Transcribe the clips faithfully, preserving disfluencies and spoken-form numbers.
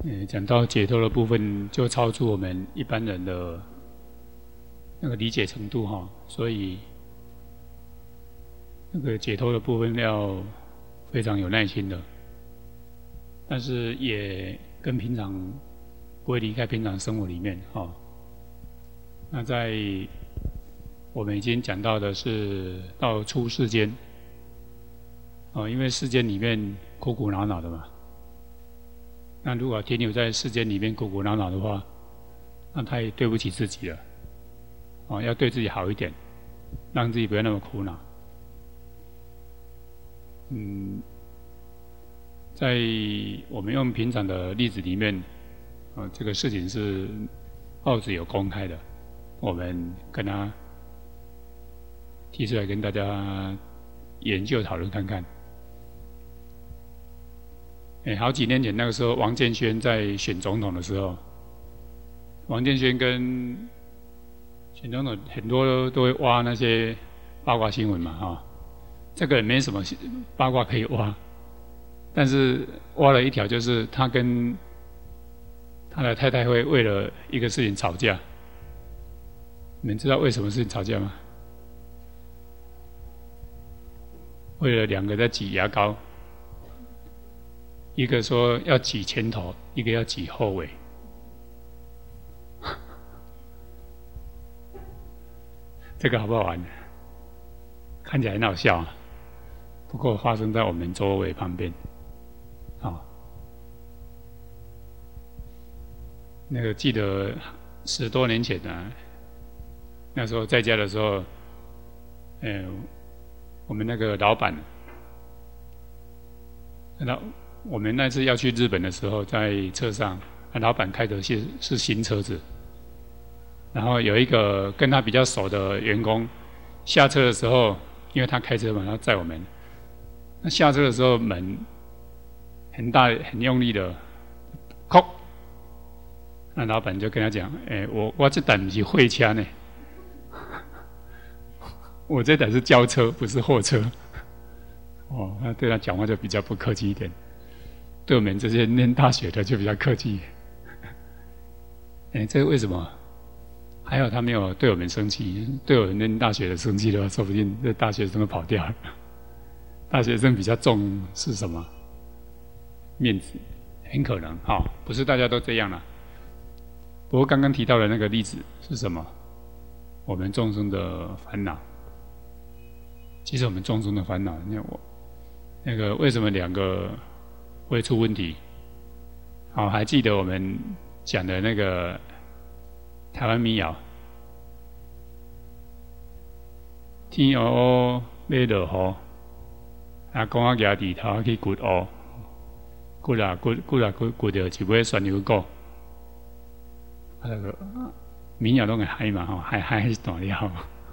呃，讲到解脱的部分，就超出我们一般人的那个理解程度哈，所以那个解脱的部分要非常有耐心的，但是也跟平常不会离开平常生活里面哈。那在我们已经讲到的是到出世间，哦，因为世间里面苦苦恼恼的嘛。那如果停留在世间里面苦苦恼恼的话，那他也对不起自己了。哦，要对自己好一点，让自己不要那么苦恼。嗯，在我们用平常的例子里面，啊，这个事情是报纸有公开的，我们跟他提出来跟大家研究讨论看看。哎，好几年前那个时候，王建煊在选总统的时候，王建煊跟选总统很多都会挖那些八卦新闻嘛，哈、哦，这个也没什么八卦可以挖，但是挖了一条，就是他跟他的太太会为了一个事情吵架。你们知道为什么事情吵架吗？为了两个在挤牙膏。一个说要挤前头，一个要挤后尾。这个好不好玩？看起来很好笑啊，不过发生在我们周围旁边。啊、哦，那个记得十多年前啊，那时候在家的时候，呃，我们那个老板，那我们那次要去日本的时候，在车上，老板开的是是新车子，然后有一个跟他比较熟的员工下车的时候，因为他开车嘛，他载我们，那下车的时候门很大很用力的叩，那老板就跟他讲：“哎、欸，我我这台不是货车呢，我这台是轿车，不是货车。”哦，那对他讲话就比较不客气一点。对我们这些念大学的就比较客气。哎，这个为什么？还好他没有对我们生气，对我们念大学的生气的话，说不定这大学生都跑掉了。大学生比较重视什么？面子，很可能哈、哦，不是大家都这样啦。不过刚刚提到的那个例子是什么？我们众生的烦恼。其实我们众生的烦恼，那我那个为什么两个会出问题？好，还记得我们讲的那个台湾民谣，天黑黑要落雨，啊，公仔举地头去掘乌，掘啊掘，掘啊掘，掘到一尾旋牛骨。啊，那个民谣拢会嗨嘛吼，嗨嗨是大了。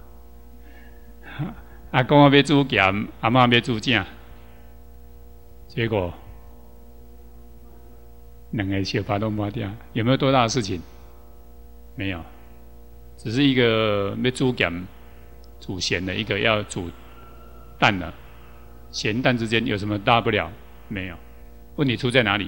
啊，公仔要煮咸，阿嬷要煮正，结果两个小巴都抹掉，有没有多大的事情？没有，只是一个要煮咸、煮咸的，一个要煮淡的，咸淡之间有什么大不了？没有。问题出在哪里？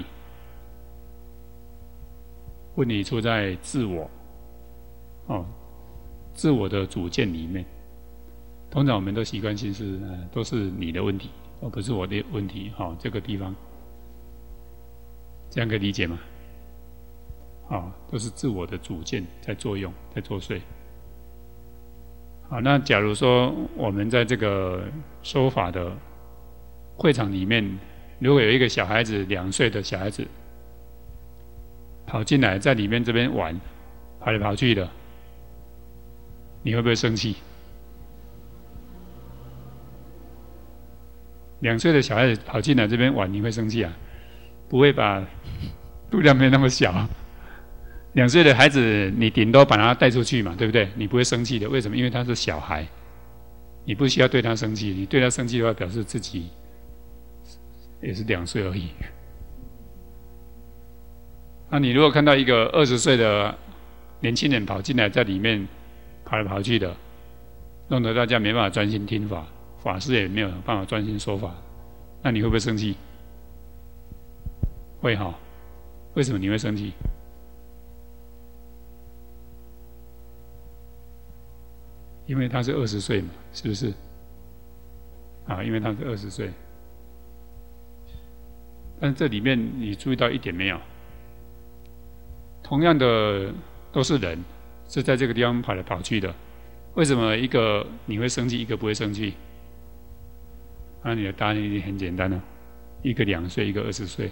问题出在自我，哦，自我的主见里面。通常我们都习惯性是，呃，都是你的问题，而不是我的问题。好、哦，这个地方，这样可以理解吗？好、哦，都是自我的主见在作用，在作祟。好，那假如说我们在这个说法的会场里面，如果有一个小孩子，两岁的小孩子跑进来，在里面这边玩，跑来跑去的，你会不会生气？两岁的小孩子跑进来这边玩，你会生气啊？不会吧？度量没那么小。两岁的孩子，你顶多把他带出去嘛，对不对？你不会生气的。为什么？因为他是小孩，你不需要对他生气。你对他生气的话，表示自己也是两岁而已。那你如果看到一个二十岁的年轻人跑进来，在里面跑来跑去的，弄得大家没办法专心听法。法师也没有办法专心说法，那你会不会生气？会哈， 为什么你会生气？因为他是二十岁嘛，是不是？啊，因为他是二十岁。但这里面你注意到一点没有？同样的都是人，是在这个地方跑来跑去的。为什么一个你会生气，一个不会生气？那、啊、你的答案一定很简单了、啊，一个两岁，一个二十岁。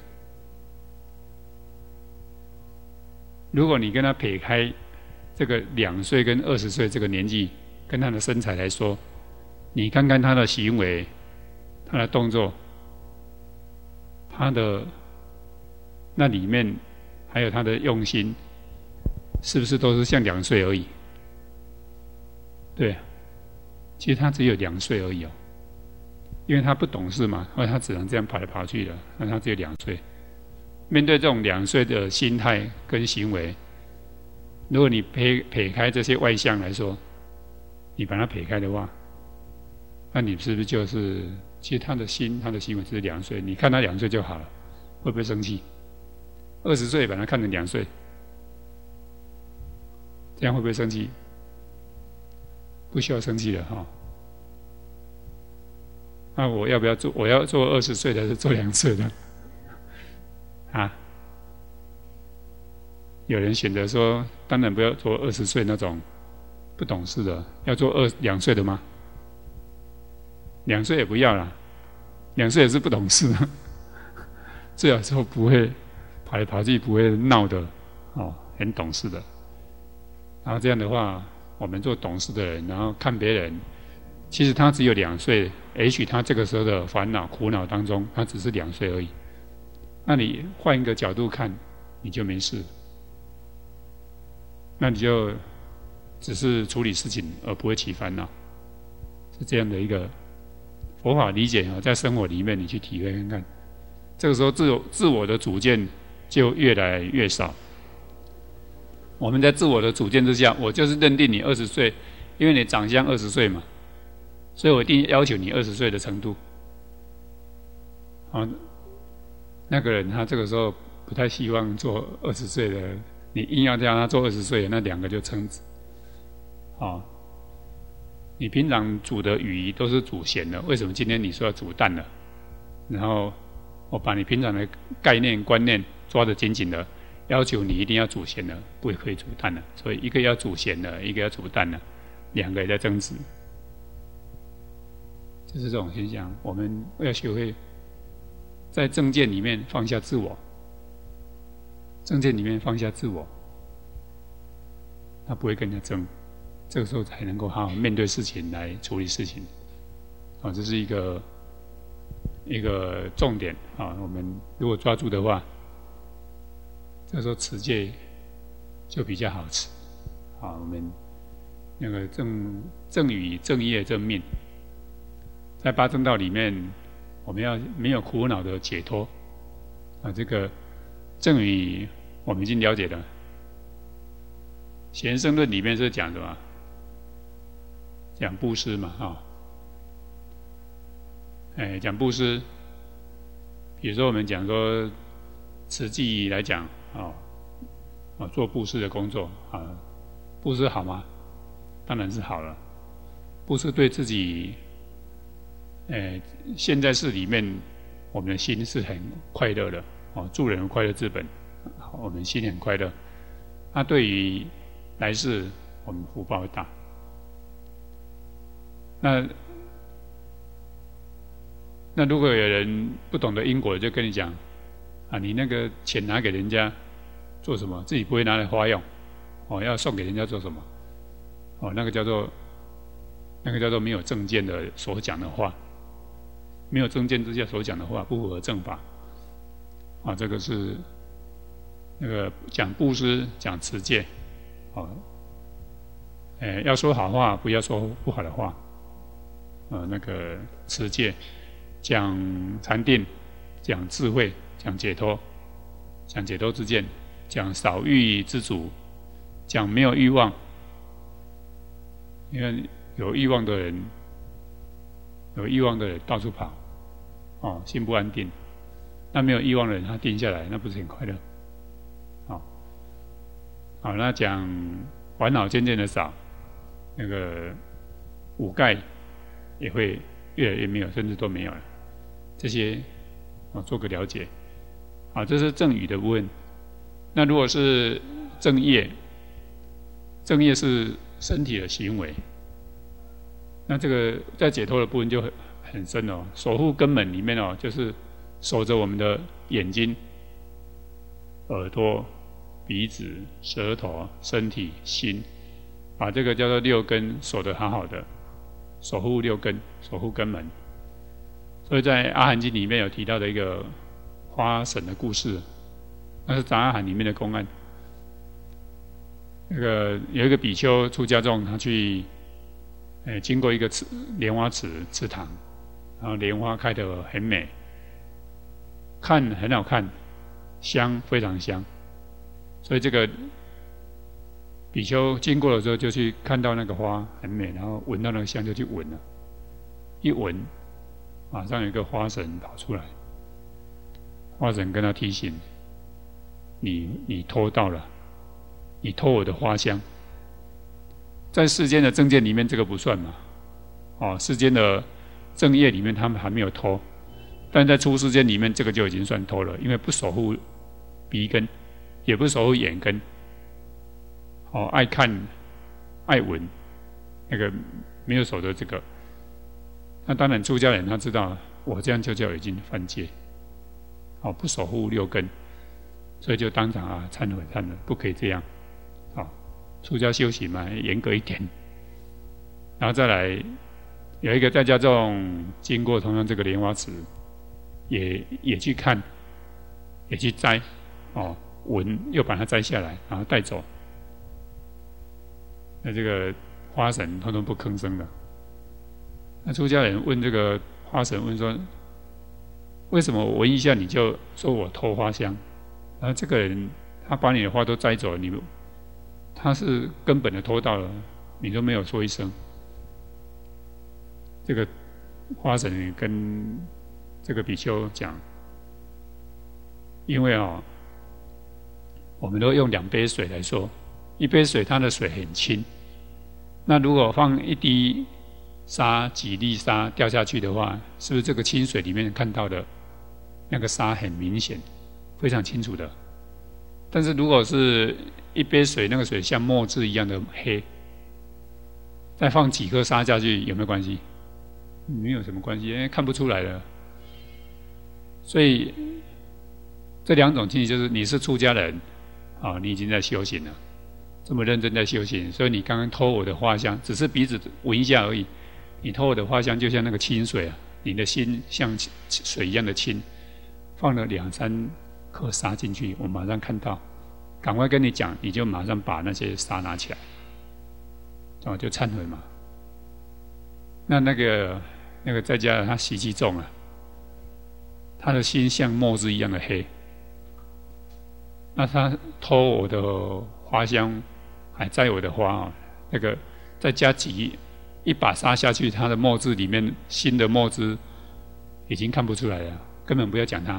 如果你跟他撇开这个两岁跟二十岁这个年纪，跟他的身材来说，你看看他的行为、他的动作、他的那里面还有他的用心，是不是都是像两岁而已？对，其实他只有两岁而已哦，因为他不懂事嘛，所以他只能这样跑来跑去的。那他只有两岁，面对这种两岁的心态跟行为，如果你撇撇开这些外向来说，你把它撇开的话，那你是不是就是，其实他的心、他的行为只是两岁，你看他两岁就好了，会不会生气？二十岁把他看成两岁，这样会不会生气？不需要生气了哈、哦。那我要不要做？我要做二十岁的，还是做两岁的？啊？有人选择说，当然不要做二十岁那种不懂事的，要做二两岁的吗？两岁也不要啦，两岁也是不懂事，最好说不会跑来跑去，不会闹的，哦，很懂事的。然后这样的话，我们做懂事的人，然后看别人，其实他只有两岁，也许他这个时候的烦恼、苦恼当中，他只是两岁而已。那你换一个角度看，你就没事。那你就只是处理事情，而不会起烦恼，是这样的一个佛法理解啊，在生活里面你去体会看看，这个时候自我自我的主见就越来越少。我们在自我的主见之下，我就是认定你二十岁，因为你长相二十岁嘛，所以我一定要求你二十岁的程度。啊，那个人他这个时候不太希望做二十岁的，你硬要让他做二十岁的，那两个就撑死。啊，你平常煮的鱼都是煮咸的，为什么今天你说要煮淡了？然后我把你平常的概念观念抓得紧紧的，要求你一定要煮咸的，不可以煮淡的。所以一个要煮咸的，一个要煮淡的，两个也在争执。就是这种现象，我们要学会在正见里面放下自我，正见里面放下自我，他不会跟人家争，这个时候才能够好好面对事情来处理事情。啊，这是一个一个重点啊。我们如果抓住的话，这时候持戒就比较好持。啊，我们那个正正语、正业、正命，在八正道里面，我们要没有苦恼的解脱。啊，这个正语我们已经了解了。贤圣论里面是讲什么？讲布施嘛，啊、哦，哎，讲布施。比如说我们讲说慈济来讲，啊、哦，啊，做布施的工作，啊，布施好吗？当然是好了。布施对自己，哎，现在世里面，我们的心是很快乐的，哦，助人快乐之本，我们心很快乐。那对于来世，我们福报大。那那如果有人不懂得因果，就跟你讲啊，你那个钱拿给人家做什么？自己不会拿来花用，哦，要送给人家做什么？哦，那个叫做那个叫做没有正见的所讲的话，没有正见之下所讲的话，不符合正法。啊，这个是那个讲布施，讲持戒，哦，哎，要说好话，不要说不好的话。呃，那个持戒，讲禅定，讲智慧，讲解脱，讲解脱之见，讲少欲知足，讲没有欲望。因为有欲望的人，有欲望的人到处跑，哦，心不安定。那没有欲望的人，他定下来，那不是很快乐？ 好，那讲烦恼渐渐的少，那个五盖也会越来越没有，甚至都没有了。这些啊，做个了解。啊，这是正语的部分。那如果是正业，正业是身体的行为。那这个在解脱的部分就很很深哦。守护根本里面哦，就是守着我们的眼睛、耳朵、鼻子、舌头、身体、心，把这个叫做六根守得好好的，守护六根，守护根门。所以在阿含经里面有提到的一个花神的故事，那是杂阿含里面的公案。那个有一个比丘出家众，他去，呃，经过一个池莲花池池塘，然后莲花开得很美，看很好看，香非常香，所以这个比丘经过的时候就去看到那个花很美，然后闻到那个香就去闻了，一闻，马上有一个花神跑出来。花神跟他提醒：“你你偷盗了，你偷我的花香。在世间的正见里面，这个不算嘛？哦，世间的正业里面，他们还没有偷，但在出世间里面，这个就已经算偷了，因为不守护鼻根，也不守护眼根。哦，爱看、爱闻，那个没有守着这个。那当然，出家人他知道，我这样就叫已经犯戒。”哦，不守护六根，所以就当场啊忏悔忏悔，不可以这样。好，出家修行嘛，严格一点。然后再来有一个在家众经过同样这个莲花池，也也去看，也去摘，哦，闻又把它摘下来，然后带走。那这个花神通通不吭声的。那出家人问这个花神问说：“为什么我闻一下你就说我偷花香？然后这个人他把你的花都摘走了，你他是根本的偷盗了，你都没有说一声。”这个花神跟这个比丘讲：“因为哦，我们都用两杯水来说，一杯水它的水很清，那如果放一滴沙、几粒沙掉下去的话，是不是这个清水里面看到的？”那个沙很明显，非常清楚的。但是如果是一杯水，那个水像墨汁一样的黑，再放几颗沙下去，有没有关系？没有什么关系，因为看不出来了。所以这两种境界就是你是出家人，啊，你已经在修行了，这么认真在修行，所以你刚刚偷我的花香，只是鼻子闻一下而已。你偷我的花香，就像那个清水啊，你的心像水一样的清。放了两三颗沙进去，我马上看到，赶快跟你讲，你就马上把那些沙拿起来，哦，就忏悔嘛。那那个那个在家人他习气重啊，他的心像墨汁一样的黑。那他偷我的花香，还摘我的花啊，那个再加几一把沙下去，他的墨汁里面新的墨汁已经看不出来了，根本不要讲他。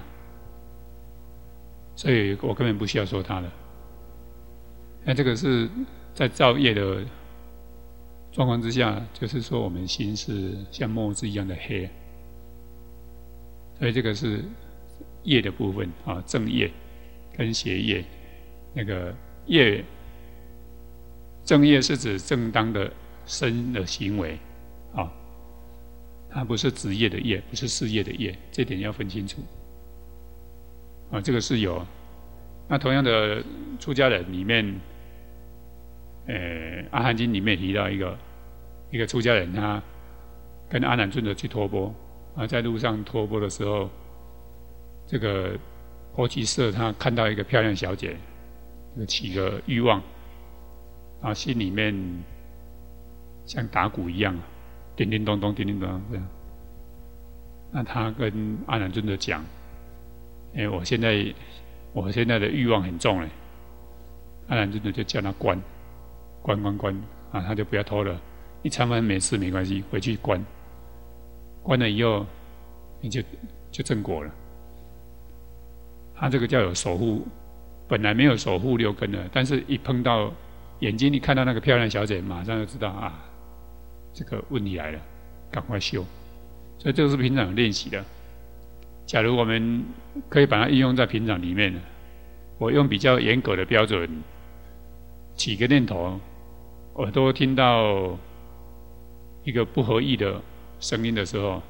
所以我根本不需要说他了。那这个是在造业的状况之下，就是说我们心是像墨汁一样的黑，所以这个是业的部分啊，正业跟邪业。那个业，正业是指正当的身的行为啊，它不是职业的业，不是事业的业，这点要分清楚。啊，这个是有。那同样的，出家人里面，呃，《阿含经》里面提到一个一个出家人，他跟阿难尊者去托钵，啊，在路上托钵的时候，这个婆吉舍他看到一个漂亮小姐，就起个欲望，啊，心里面像打鼓一样，叮叮咚咚，叮叮咚咚这样。那他跟阿难尊者讲。哎，我现在我现在的欲望很重哎，阿难尊者就叫他关，关关关啊，他就不要偷了，一餐饭没吃没关系，回去关，关了以后你就就正果了。他这个叫有守护本来没有守护六根的，但是一碰到眼睛一看到那个漂亮小姐，马上就知道啊，这个问题来了，赶快修。所以这个是平常练习的。假如我们可以把它应用在平常里面，我用比较严格的标准起个念头，耳朵听到一个不合意的声音的时候，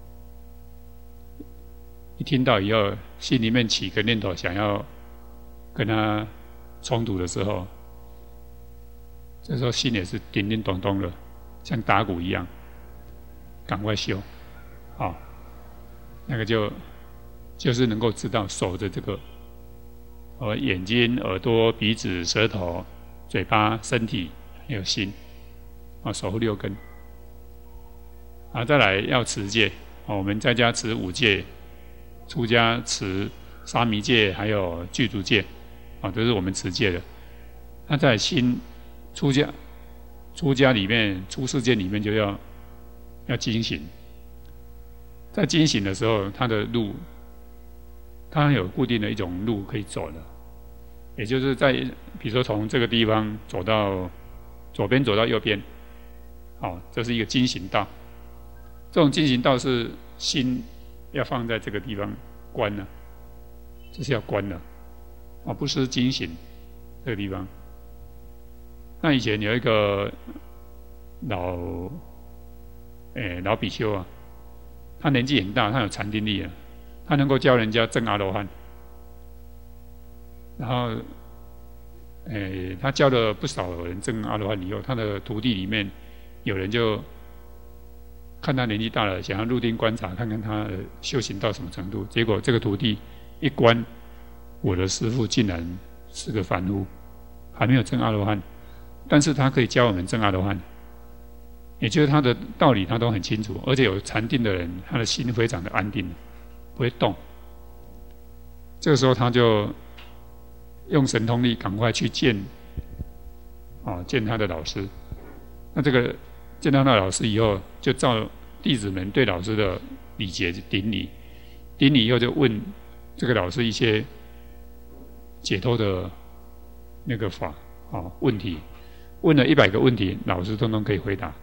一听到以后，心里面起个念头，想要跟他冲突的时候，这时候心也是叮叮咚咚的，像打鼓一样，赶快修，好，那个就就是能够知道守着这个，呃，眼睛、耳朵、鼻子、舌头、嘴巴、身体还有心，啊，守护六根。啊，再来要持戒，啊，我们在家持五戒，出家持沙弥戒，还有具足戒，啊，都是我们持戒的。那在心出家，出家里面，出世界里面就要要精行。在精行的时候，它的路，它有固定的一种路可以走的，也就是在比如说从这个地方走到左边，走到右边，好，这是一个精行道。这种精行道是心要放在这个地方观了，这是要观的，啊，不是精行这个地方。那以前有一个老，诶老比丘啊，他年纪很大，他有禅定力啊，他能够教人家证阿罗汉。然后，诶，他教了不少人证阿罗汉以后，他的徒弟里面有人就看他年纪大了，想要入定观察，看看他的修行到什么程度。结果这个徒弟一观，我的师父竟然是个凡夫，还没有证阿罗汉，但是他可以教我们证阿罗汉。也就是他的道理他都很清楚，而且有禅定的人，他的心非常的安定，不会动。这个时候他就用神通力赶快去见，啊，见他的老师。那这个见到那老师以后，就照弟子们对老师的礼节顶礼，顶礼以后就问这个老师一些解脱的那个法啊问题，问了一百个问题，老师通通可以回答。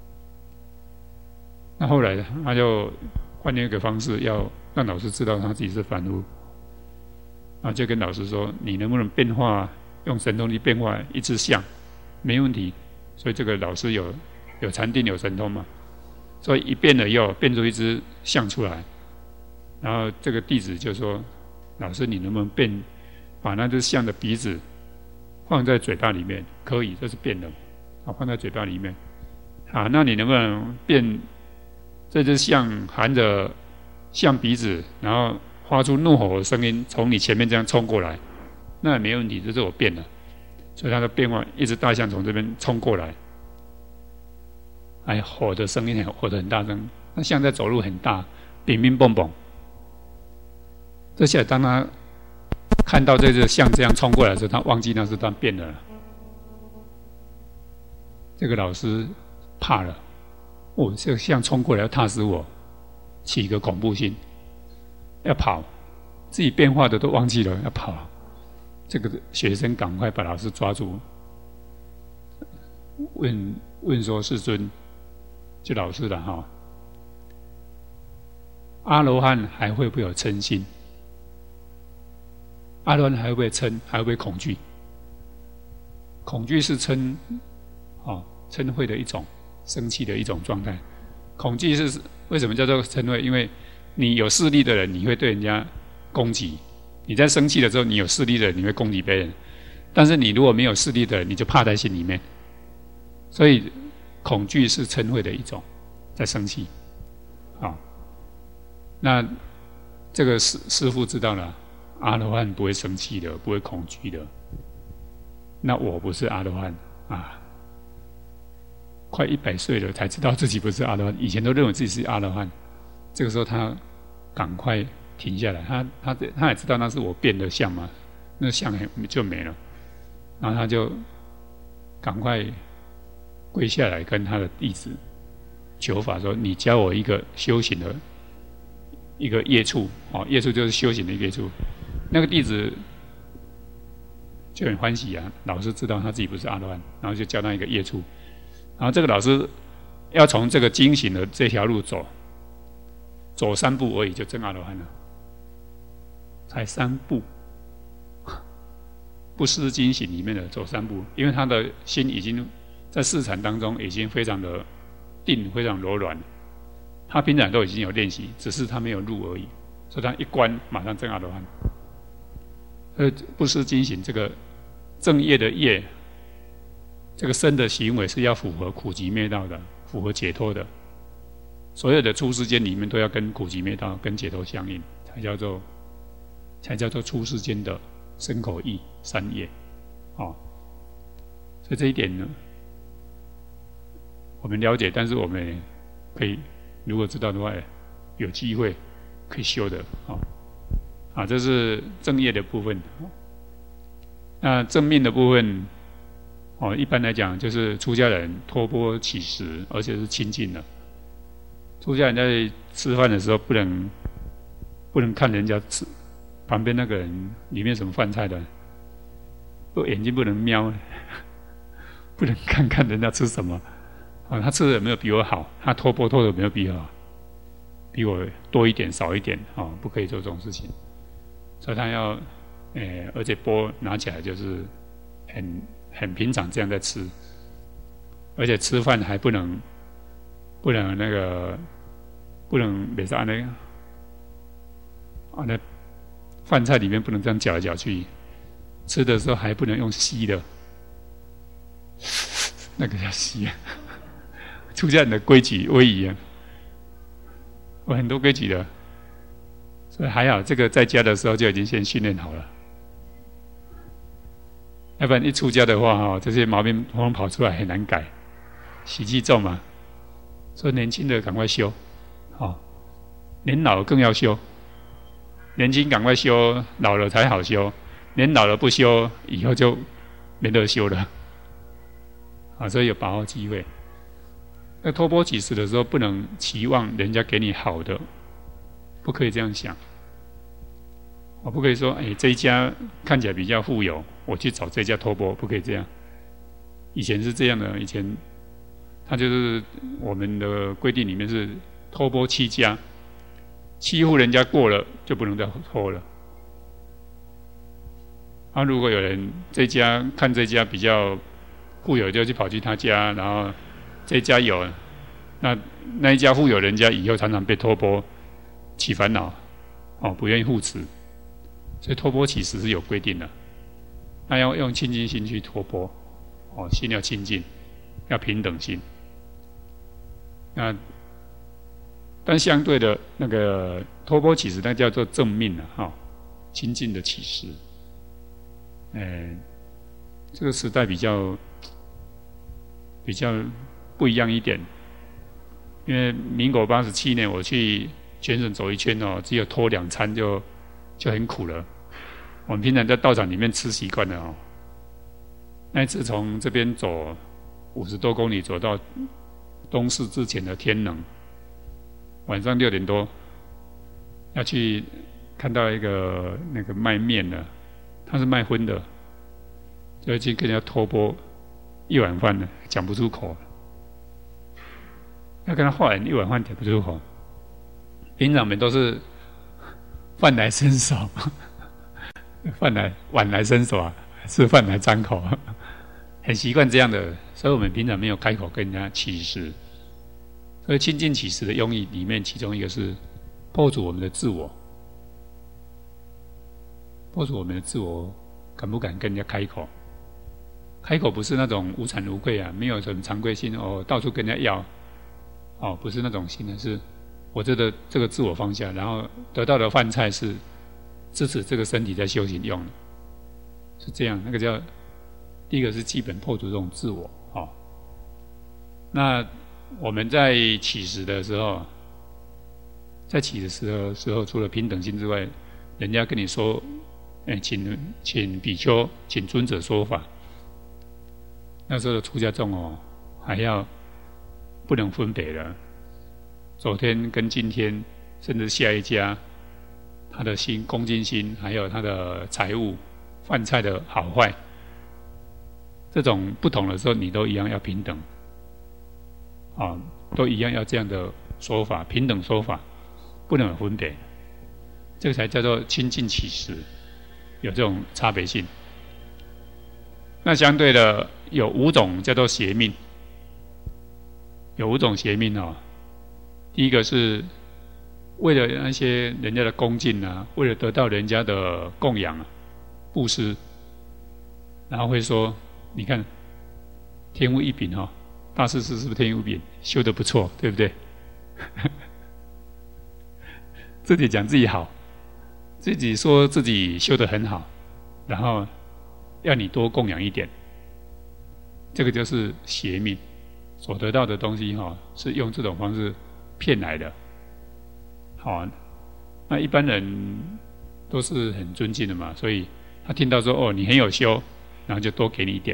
那后来他就换另一个方式，要让老师知道他自己是凡夫，啊，就跟老师说：“你能不能变化，用神通力变化一只象？没问题。”所以这个老师有有禅定有神通嘛，所以一变了以后，变出一只象出来。然后这个弟子就说：“老师，你能不能变，把那只象的鼻子放在嘴巴里面？可以，这是变的，啊，放在嘴巴里面。啊，那你能不能变？”这只象含着象鼻子，然后发出怒吼的声音，从你前面这样冲过来，那也没问题，这是我变了。所以它的变化，一只大象从这边冲过来，哎，吼的声音吼得很大声，那象在走路很大，乒乒蹦蹦。这下当他看到这只象这样冲过来的时候，他忘记那是他变的了。这个老师怕了。哦，这个象冲过来要踏死我，起一个恐怖心，要跑，自己变化的都忘记了，要跑。这个学生赶快把老师抓住，问问说：“世尊，就老师了哈，阿罗汉还会不会有嗔心？阿罗汉还会不会嗔？还会不会恐惧？恐惧是嗔，哦，嗔恚的一种。”生气的一种状态，恐惧是为什么叫做嗔恚？因为你有势力的人，你会对人家攻击；你在生气的时候，你有势力的人，你会攻击别人。但是你如果没有势力的人，你就怕在心里面。所以恐惧是嗔恚的一种，在生气。好，那这个师师父知道了，阿罗汉不会生气的，不会恐惧的。那我不是阿罗汉啊。快一百岁了，才知道自己不是阿罗汉。以前都认为自己是阿罗汉。这个时候，他赶快停下来。他他他也知道那是我变的相嘛，那相就没了。然后他就赶快跪下来，跟他的弟子求法说：“你教我一个修行的一个业处，哦，业处就是修行的业处。”那个弟子就很欢喜啊。老师知道他自己不是阿罗汉，然后就教他一个业处，然后这个老师要从这个经行的这条路走，走三步而已就证阿罗汉了，才三步。不思经行里面的走三步，因为他的心已经在市场当中已经非常的定，非常柔软。他平常都已经有练习，只是他没有入而已，所以他一关马上证阿罗汉。呃，不思经行这个正业的业，这个身的行为是要符合苦集灭道的，符合解脱的。所有的出世间里面都要跟苦集灭道、跟解脱相应，才叫做才叫做出世间的身口意三业。哦，所以这一点呢，我们了解，但是我们也可以，如果知道的话，有机会可以修的。哦，啊，这是正业的部分。那正命的部分，哦，一般来讲就是出家人托钵乞食，而且是亲近的。出家人在吃饭的时候，不能不能看人家吃旁边那个人里面什么饭菜的，眼睛不能瞄，不能看看人家吃什么。啊，他吃的有没有比我好？他托钵托的有没有比我好？比我多一点少一点啊，不可以做这种事情。所以他要，诶，而且钵拿起来就是很很平常这样在吃，而且吃饭还不能不能那个不能每次按那个按那饭菜里面不能这样搅来搅去，吃的时候还不能用吸的，那个叫吸啊。出家人的规矩威仪啊，有很多规矩的，所以还好，这个在家的时候就已经先训练好了。要不然一出家的话，哈，这些毛病统统跑出来，很难改，习气重嘛。所以年轻的赶快修，哦，年老更要修。年轻赶快修，老了才好修。年老了不修，以后就没得修了。啊，所以有把握机会。在托钵乞食的时候，不能期望人家给你好的，不可以这样想。我不可以说，哎，这一家看起来比较富有，我去找这家托钵，不可以这样。以前是这样的，以前他就是我们的规定里面是托钵七家，欺负人家过了就不能再托了。啊，如果有人这家看这家比较富有，就去跑去他家，然后这家有，那那一家富有人家以后常常被托钵起烦恼，哦，不愿意护持，所以托钵乞食是有规定的。那要用清净心去托钵，哦，心要清净，要平等心。那但相对的那个托钵乞食，那叫做正命啊，哈、哦，清净的乞食。哎，这个时代比较比较不一样一点，因为民国八十七年我去全省走一圈哦，只有托两餐就就很苦了。我们平常在道场里面吃习惯了哦，那一次从这边走五十多公里走到东市之前的天能，晚上六点多要去看到一个那个卖面的，他是卖荤的，就去跟人家托钵一碗饭呢，讲不出口。要跟他化缘一碗饭讲不出口。平常我们都是饭来伸手，饭来碗来伸手啊，吃饭来张口，很习惯这样的，所以我们平常没有开口跟人家乞食。所以清净乞食的用意里面，其中一个是破除我们的自我，破除我们的自我，敢不敢跟人家开口？开口不是那种无惭无愧啊，没有什么惭愧心哦，到处跟人家要，哦，不是那种心的，是我这个这个自我放下，然后得到的饭菜是支持这个身体在修行用的，是这样。那个叫第一个是基本破除这种自我，哦。那我们在乞食的时候，在乞食的时候，除了平等心之外，人家跟你说，哎，请请比丘，请尊者说法。那时候的出家众哦，还要不能分别的，昨天跟今天，甚至下一家，他的心恭敬心，还有他的财物、饭菜的好坏， 这种不同的时候，你都一样要平等，啊，都一样要这样的说法，平等说法，不能有分别，这个才叫做亲近其实，有这种差别性。那相对的有五种叫做邪命，有五种邪命哦。第一个是为了那些人家的恭敬啊，为了得到人家的供养啊，布施，然后会说，你看天赋异禀哈，大师师是不是天赋异禀，修得不错，对不对？自己讲自己好，自己说自己修得很好，然后要你多供养一点，这个就是邪命，所得到的东西哈，是用这种方式骗来的。好，那一般人都是很尊敬的嘛，所以他听到说哦你很有修，然后就多给你一点。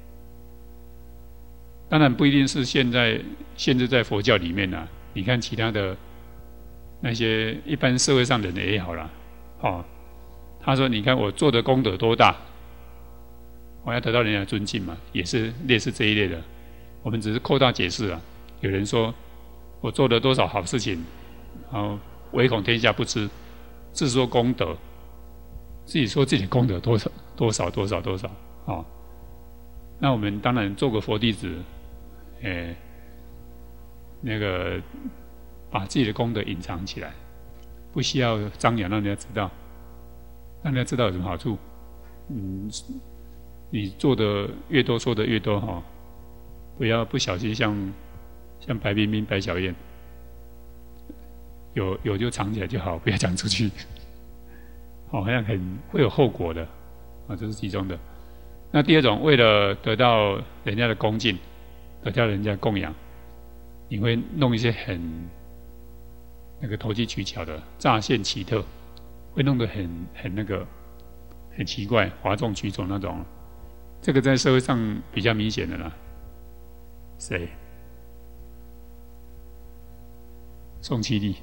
当然不一定是现在限制在佛教里面啊，你看其他的那些一般社会上的人也好啦，哦，他说你看我做的功德多大，我要得到人家的尊敬嘛，也是类似这一类的。我们只是扩大解释啊。有人说我做了多少好事情，然后唯恐天下不知，自说功德，自己说自己的功德多少多少多少多少啊、哦。那我们当然做个佛弟子，诶，那个把自己的功德隐藏起来，不需要张扬让人家知道，让人家知道有什么好处。嗯，你做的越多，说的越多哈、哦，不要不小心像像白冰冰、白小燕。有有就藏起来就好，不要讲出去，好像很会有后果的啊，这是其中的。那第二种，为了得到人家的恭敬，得到人家供养，你会弄一些很那个投机取巧的、乍现奇特，会弄得很很那个很奇怪、哗众取宠那种。这个在社会上比较明显的啦。谁？宋七力。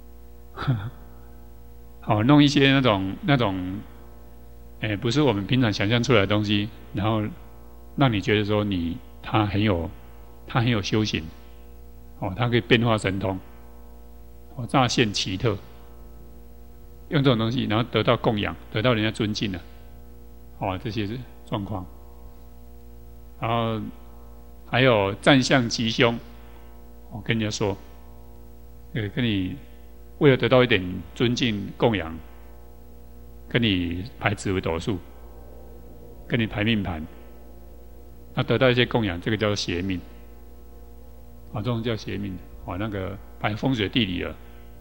好，弄一些那种那种，哎，不是我们平常想象出来的东西，然后让你觉得说你他很有他很有修行，哦，他可以变化神通，哦，乍现奇特，用这种东西，然后得到供养，得到人家尊敬了，哦，这些是状况。然后还有战象吉凶，我跟人家说，呃，跟你。为了得到一点尊敬供养，跟你排紫微斗数，跟你排命盘，那得到一些供养，这个叫做邪命，啊，这种叫邪命，啊，那个排风水地理了，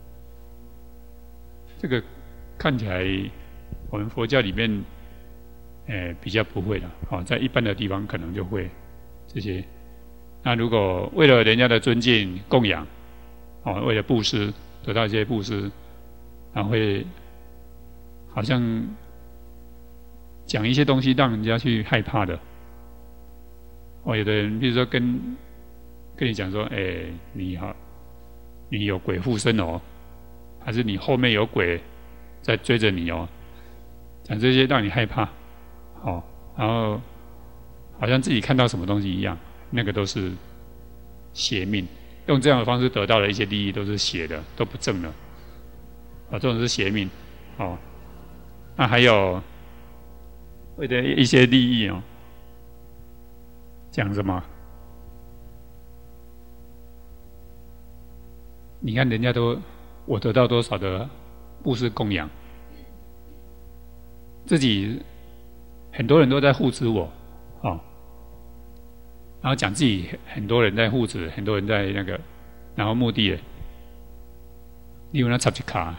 这个看起来我们佛教里面，呃，比较不会的，啊，在一般的地方可能就会这些。那如果为了人家的尊敬供养，啊，为了布施。得到一些布施，然后会好像讲一些东西让人家去害怕的。哦，有的人比如说跟跟你讲说，哎、欸，你好，你有鬼附身哦，还是你后面有鬼在追着你哦，讲这些让你害怕，哦，然后好像自己看到什么东西一样，那个都是邪命。用这样的方式得到的一些利益都是邪的，都不正了，啊，这种是邪命，哦。那还有为了一些利益哦，讲什么？你看人家都我得到多少的布施供养，自己很多人都在护持我，哦。然后讲自己很多人在护持，很多人在那个，然后目的，例如那插一卡，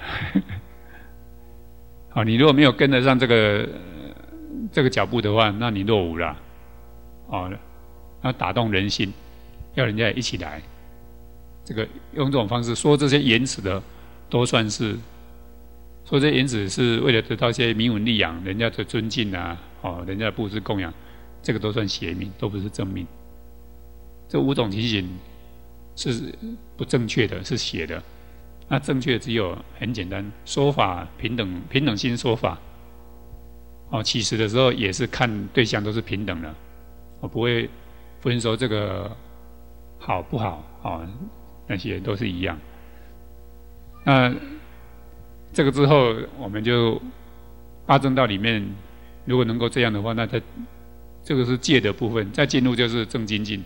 好，你如果没有跟得上这个这个脚步的话，那你落伍了，哦，要打动人心，要人家也一起来，这个用这种方式说这些言辞的，都算是说这些言辞是为了得到一些名闻利养，人家的尊敬啊，哦，人家的布施供养，这个都算邪命，都不是正命。这五种情形是不正确的，是邪的。那正确的只有很简单，说法平等，平等心说法。哦，起始的时候也是看对象都是平等的， 我不会分说这个好不好啊，那些都是一样。那这个之后，我们就八正道里面，如果能够这样的话，那在这个是戒的部分，再进入就是正精进。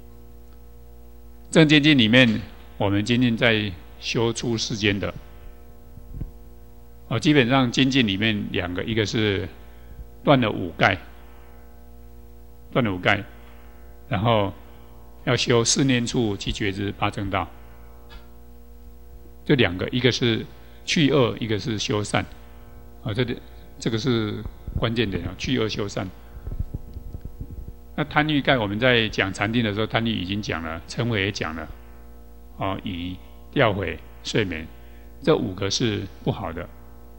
正精进里面，我们精进在修出世间的。哦，基本上精进里面两个，一个是断了五盖，断了五盖，然后要修四念处、七觉支、八正道，这两个，一个是去恶，一个是修善。啊，这里这个是关键点啊，去恶修善。那贪欲盖，我们在讲禅定的时候，贪欲已经讲了，嗔恚也讲了，哦，以掉毁睡眠，这五个是不好的。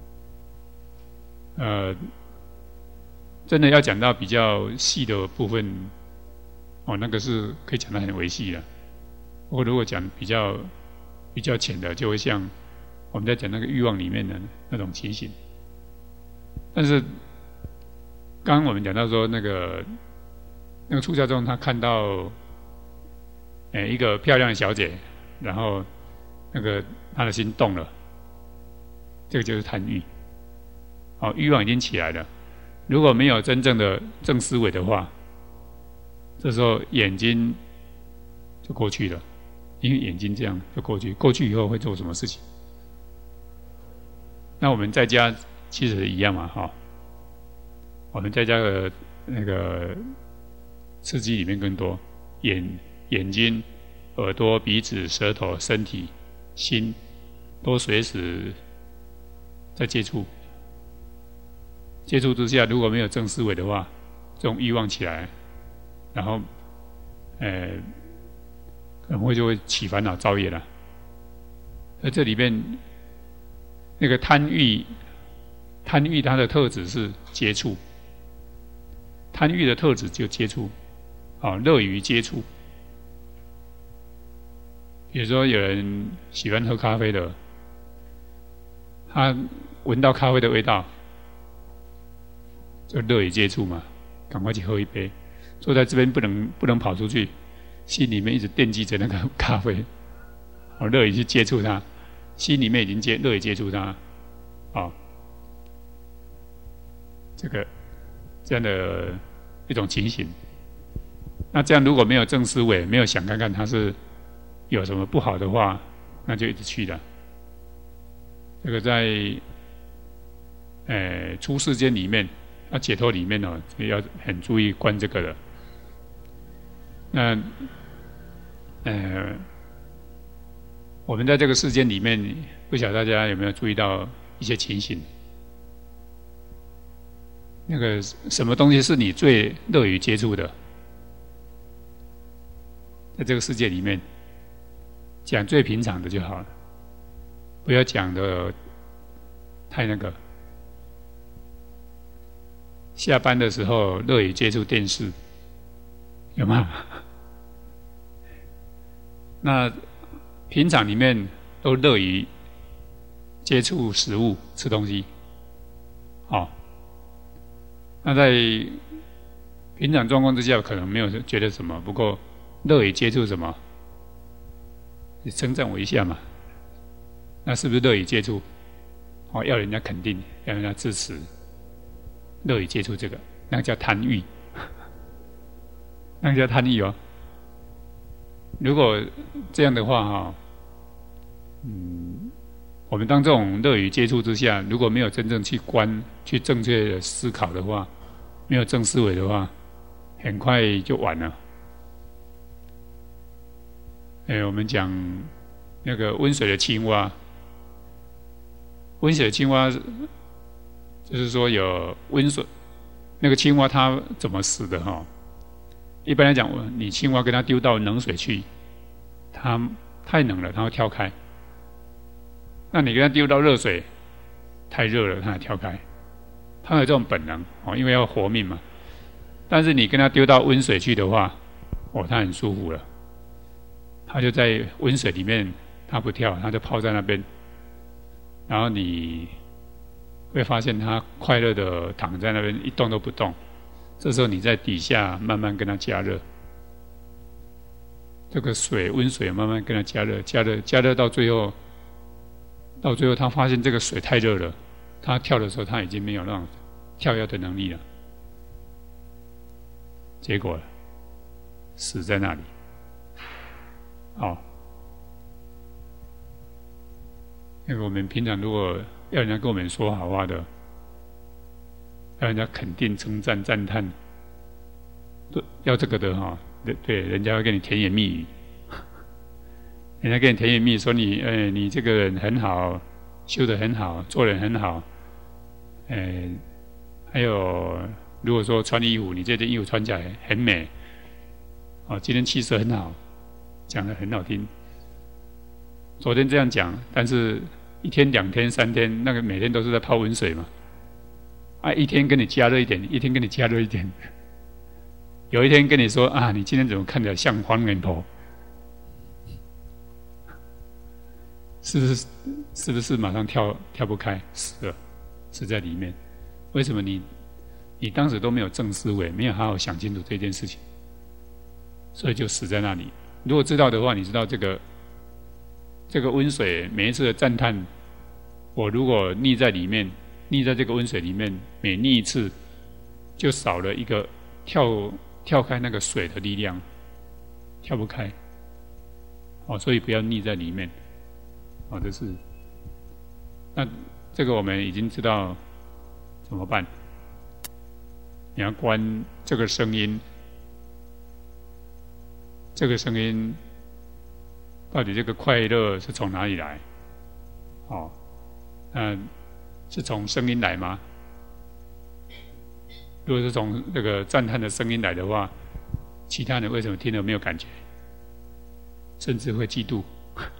呃，真的要讲到比较细的部分，哦，那个是可以讲得很微细的。我如果讲比较比较浅的，就会像我们在讲那个欲望里面的那种情形。但是刚刚我们讲到说，那个那个出家众他看到，哎，一个漂亮的小姐，然后那个他的心动了，这个就是贪欲。哦，欲望已经起来了。如果没有真正的正思维的话，这时候眼睛就过去了，因为眼睛这样就过去，过去以后会做什么事情？那我们在家其实一样嘛，哈、哦。我们在家的那个刺激里面更多，眼、眼睛、耳朵、鼻子、舌头、身体、心，都随时在接触。接触之下，如果没有正思维的话，这种欲望起来，然后，呃，可能会就会起烦恼造业了。而这里面那个贪欲，贪欲它的特质是接触，贪欲的特质就接触，啊，乐于接触。比如说有人喜欢喝咖啡的，他闻到咖啡的味道，就乐于接触嘛，赶快去喝一杯。坐在这边不能不能跑出去，心里面一直惦记着那个咖啡，我乐于去接触它，心里面已经接乐于接触它，啊，这个这样的一种情形。那这样如果没有正思维，没有想看看它是有什么不好的话，那就一直去了。这个在呃出世间里面。那、啊、解脱里面哦，要很注意观这个的。那呃，我们在这个世间里面，不晓得大家有没有注意到一些情形？那个什么东西是你最乐于接触的？在这个世界里面，讲最平常的就好了，不要讲的太那个。下班的时候乐于接触电视，有吗？那平常里面都乐于接触食物、吃东西，好、哦。那在平常状况之下，可能没有觉得什么，不过乐于接触什么，你称赞我一下嘛。那是不是乐于接触？哦，要人家肯定，要人家支持。乐于接触这个，那个叫贪欲，那个叫贪欲哦。如果这样的话哈，嗯，我们当这种乐于接触之下，如果没有真正去观、去正确的思考的话，没有正思维的话，很快就完了。哎，我们讲那个温水的青蛙，温水的青蛙。就是说有温水，那个青蛙它怎么死的哈？一般来讲，你青蛙给它丢到冷水去，它太冷了，它会跳开。那你给它丢到热水，太热了，它会跳开。它有这种本能哦，因为要活命嘛。但是你跟它丢到温水去的话，哦，它很舒服了，它就在温水里面，它不跳，它就泡在那边，然后你会发现他快乐的躺在那边一动都不动， 这时候你在底下慢慢跟它加热，这个水温水慢慢跟它加热，加热加热到最后，到最后他发现这个水太热了，他跳的时候他已经没有那种跳跃的能力了，结果死在那里。哦，因为我们平常如果要人家跟我们说好话的，要人家肯定、称赞、赞叹，要这个的哈，对对，人家会跟你甜言蜜语，人家跟你甜言蜜语说你，哎，你这个人很好，修得很好，做人很好，哎，还有如果说穿衣服，你这件衣服穿起来很美，哦，今天气色很好，讲得很好听。昨天这样讲，但是一天、两天、三天，那个每天都是在泡温水嘛。啊，一天跟你加热一点，一天跟你加热一点。有一天跟你说啊，你今天怎么看起来像黄脸婆？是不是？是不是马上跳跳不开？死了，死在里面。为什么你你当时都没有正思维，没有好好想清楚这件事情，所以就死在那里。如果知道的话，你知道这个这个温水每一次的赞叹，我如果溺在里面。溺在这个温水里面，每溺一次，就少了一个跳跳开那个水的力量，跳不开。哦，所以不要溺在里面。哦，这是。那这个我们已经知道怎么办？你要关这个声音，这个声音到底这个快乐是从哪里来？哦，嗯。是从声音来吗？如果是从这个赞叹的声音来的话，其他人为什么听了没有感觉，甚至会嫉妒？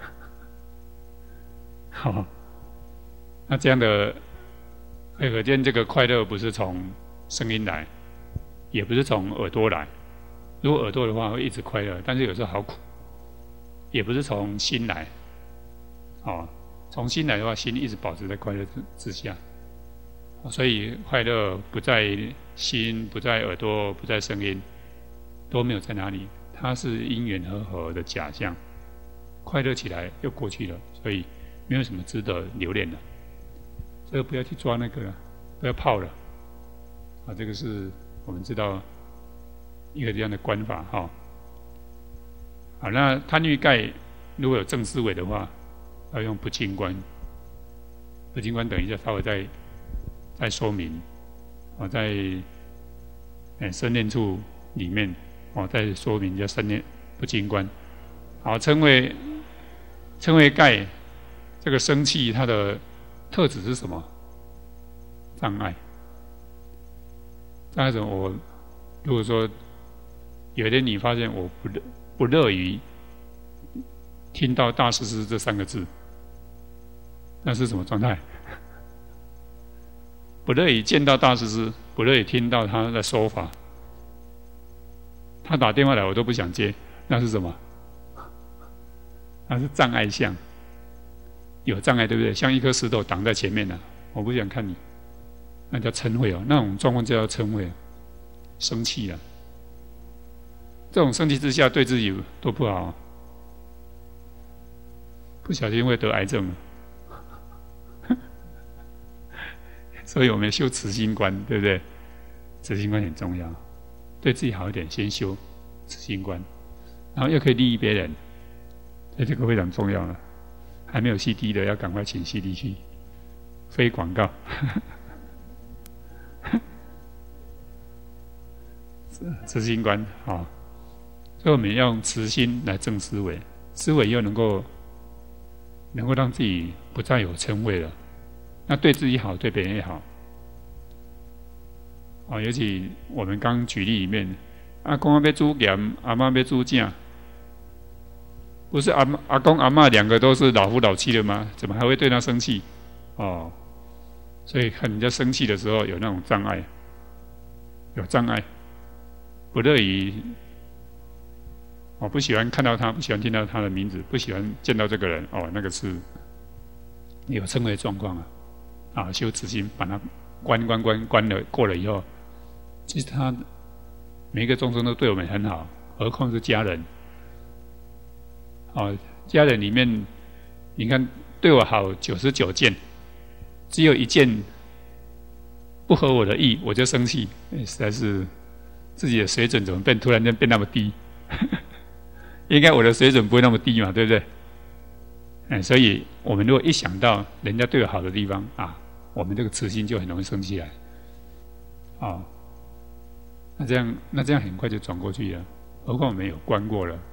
好，那这样的，可见这个快乐不是从声音来，也不是从耳朵来。如果耳朵的话会一直快乐，但是有时候好苦。也不是从心来，哦。从心来的话，心一直保持在快乐之下，所以快乐不在心，不在耳朵，不在声音，都没有在哪里，它是因缘和合的假象。快乐起来又过去了，所以没有什么值得留恋的。这个不要去抓那个了，不要泡了。啊，这个是我们知道一个这样的观法哈。好，那贪欲盖如果有正思维的话，要用不净观，不净观等一下稍微再再说明。我在呃生念处里面，我再说明一下生念不净观。好，称谓称谓盖这个生气，它的特质是什么？障碍。障碍什么？我如果说有一天你发现我不乐不乐于听到大师师这三个字。那是什么状态？不乐意见到大师师，不乐意听到他的说法。他打电话来，我都不想接。那是什么？那是障碍相，有障碍，对不对？像一颗石头挡在前面了，我不想看你，那叫嗔恚哦。那种状况叫嗔恚，生气了。这种生气之下，对自己都不好，不小心会得癌症。所以我们修慈心观，对不对？慈心观很重要，对自己好一点，先修慈心观，然后又可以利益别人，所以这个非常重要了。还没有 C D 的，要赶快请 C D 去，非广告。慈心观啊、哦，所以我们要用慈心来正思维，思维又能够能够让自己不再有嗔恚了。那对自己好，对别人也好。啊、哦，尤其我们刚举例里面，阿公要煮咸，阿嬷要煮正，不是阿阿公阿嬷两个都是老夫老妻了吗？怎么还会对他生气？哦，所以看人家生气的时候有那种障碍，有障碍，不乐于，哦，不喜欢看到他，不喜欢听到他的名字，不喜欢见到这个人，哦，那个是有嗔恚状况啊。啊，修慈心，把它关关关关了过了以后， 其实他每一个众生都对我们很好，何况是家人。哦，家人里面，你看对我好九十九件，只有一件不合我的意，我就生气，实在是自己的水准怎么变突然间变那么低？应该我的水准不会那么低嘛，对不对？哎，所以我们如果一想到人家对我好的地方啊，我们这个慈心就很容易生起来。哦，那这样那这样很快就转过去了。何况我们有观过了，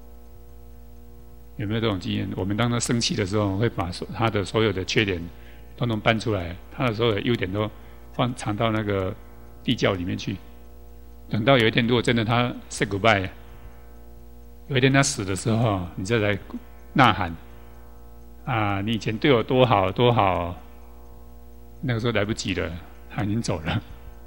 有没有这种经验？我们当他生气的时候，会把他的所有的缺点统统搬出来，他的所有的优点都放藏到那个地窖里面去。等到有一天，如果真的他 say goodbye， 有一天他死的时候，你再来呐喊啊，你以前对我多好多好，那个时候来不及了，他已经走了，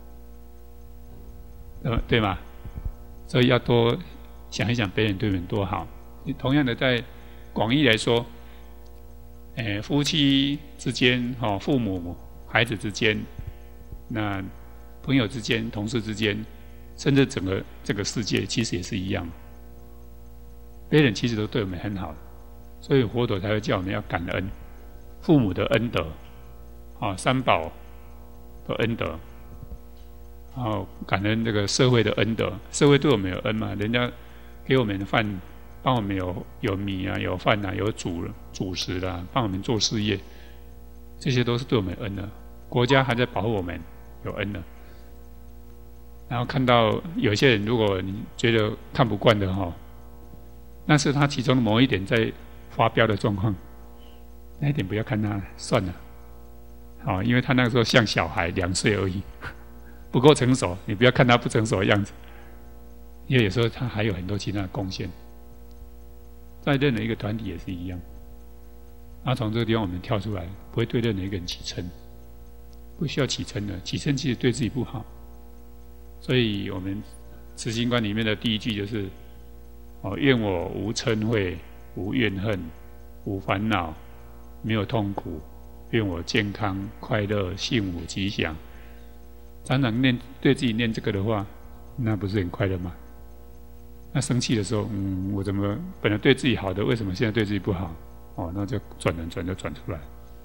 对对吗？所以要多想一想别人对我们多好。同样的，在广义来说，诶，夫妻之间、哦，父母、孩子之间，那朋友之间、同事之间，甚至整个这个世界，其实也是一样。别人其实都对我们很好，所以佛陀才会叫我们要感恩父母的恩德，啊，三宝的恩德，然后感恩这个社会的恩德。社会对我们有恩嘛？人家给我们的饭，帮我们有有米啊，有饭啊，有主主食啦、啊，帮我们做事业，这些都是对我们有恩的。国家还在保护我们，有恩的。然后看到有些人，如果你觉得看不惯的哈，那是他其中某一点在发飙的状况，那一点不要看他，算了，好，因为他那个时候像小孩两岁而已，不够成熟，你不要看他不成熟的样子，因为有时候他还有很多其他的贡献。在任何一个团体也是一样，那从这个地方我们跳出来，不会对任何一个人起嗔，不需要起嗔的，起嗔其实对自己不好。所以我们慈心观里面的第一句就是：哦，愿我无嗔恚，无怨恨，无烦恼，没有痛苦，愿我健康快乐幸福吉祥。常常念对自己念这个的话，那不是很快乐吗？那生气的时候，嗯，我怎么本来对自己好的，为什么现在对自己不好？哦，那就转转转就转出来。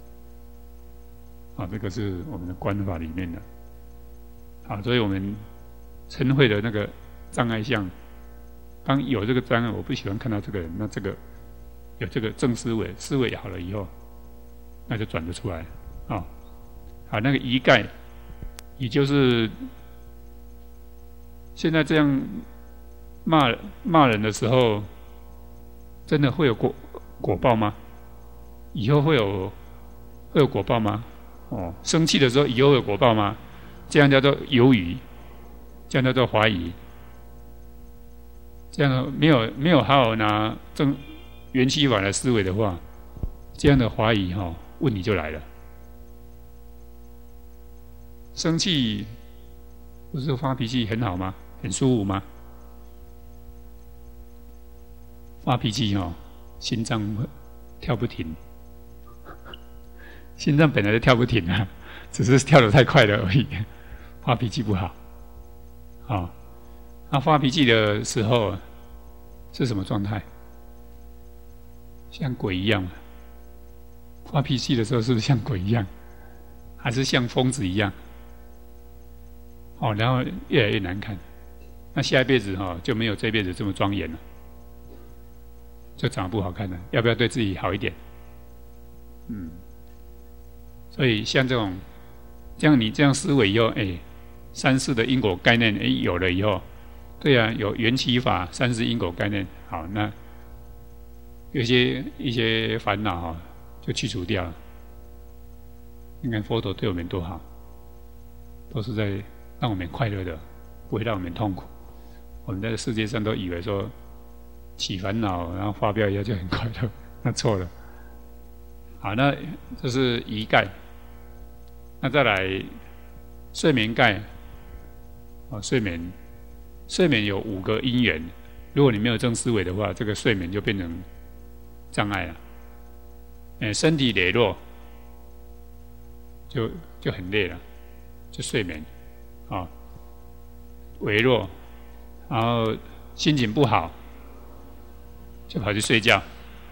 啊，这个是我们的观法里面的。好，所以我们嗔恚的那个障碍相，当有这个障碍，我不喜欢看到这个人，那这个有这个正思维，思维好了以后，那就转得出来。啊，好，那个疑盖，也就是现在这样。骂骂人的时候，真的会有果果报吗？以后会有会有果报吗？哦，生气的时候以后会有果报吗？这样叫做犹豫，这样叫做怀疑，这样没有没有好好拿正缘起法来思维的话，这样的怀疑哈、哦，问题就来了。生气不是发脾气很好吗？很舒服吗？发脾气哦，心脏跳不停，心脏本来就跳不停啊，只是跳得太快了而已。发脾气不好，啊，那发脾气的时候是什么状态？像鬼一样嘛？发脾气的时候是不是像鬼一样？还是像疯子一样？哦，然后越来越难看。那下一辈子哈、哦、就没有这辈子这么庄严了。就长得不好看了，要不要对自己好一点？嗯，所以像这种，这样你这样思维以后，哎，三世的因果概念哎有了以后，对啊，有缘起法、三世因果概念，好，那有些一些烦恼哈就去除掉了。你看佛陀对我们多好，都是在让我们快乐的，不会让我们痛苦。我们在世界上都以为说。起烦恼，然后发飙以后就很快乐，那错了。好，那这是疑盖。那再来睡眠盖。啊，睡眠，睡眠有五个因缘。如果你没有正思维的话，这个睡眠就变成障碍了。哎，身体羸弱，就就很累了，就睡眠。啊， 微弱，然后心情不好，就跑去睡觉。